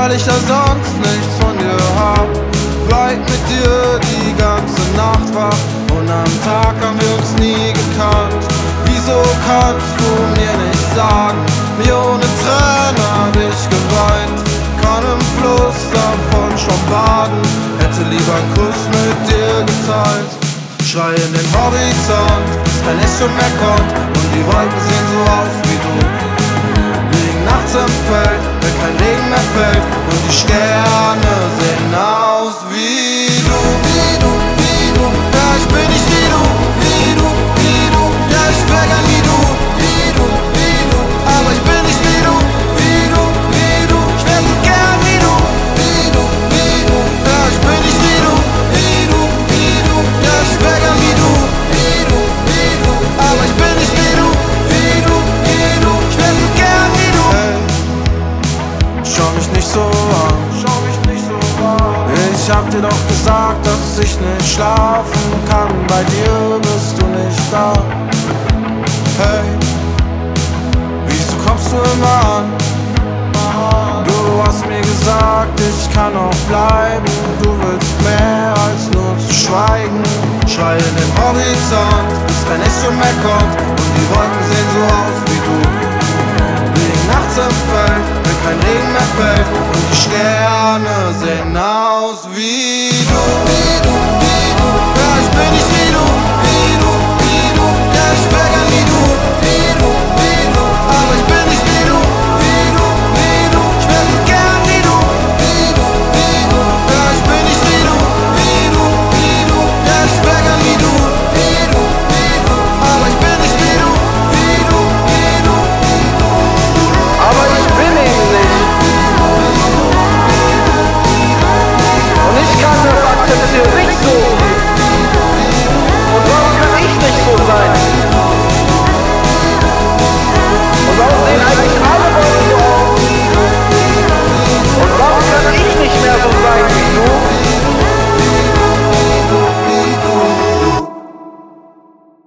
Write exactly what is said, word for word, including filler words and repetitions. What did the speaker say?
weil ich da sonst nichts von dir hab. Bleib mit dir die ganze Nacht wach und am Tag haben wir uns nie gekannt. Wieso kannst du mir nicht sagen, wie ohne Tränen hab ich geweint? Kann im Fluss davon schon baden, hätte lieber einen Kuss mit dir geteilt. Schrei in den Horizont, bis kein Echo mehr kommt und die Wolken sehen so aus wie du. Liegen nachts im Feld, wenn kein Regen mehr fällt und die Sterne sehen aus wie du, wie du, wie du. Ja, ich bin nicht wie du, wie du, wie du. Ja, ich wär gern wie du, wie du, wie du. Aber ich bin nicht wie du, wie du, wie du. Ich wär so gern wie du, wie du, wie du. Ja, ich bin nicht wie du, wie du, wie du. Ja, ich wär gern wie du, wie du, wie du. Aber ich bin nicht wie du, wie du, wie du. Ich wär so gern wie du. Hey, schau mich nicht so an, schau mich nicht so an. Ich hab dir doch gesagt, dass ich nicht schlafen kann. Bei dir bist du nicht da. Hey, wieso kommst du immer an? Du hast mir gesagt, ich kann auch bleiben. Du willst mehr als nur zu schweigen. Schrei in den Horizont, bis kein Echo mehr kommt und die Wolken sehen so aus wie du. Liegen nachts im Feld, wenn kein Regen mehr fällt und die Sterne sehen aus wie du, wie du, wie du. Ja, ich bin nicht wie du, wie du, wie du. Ja, ich wär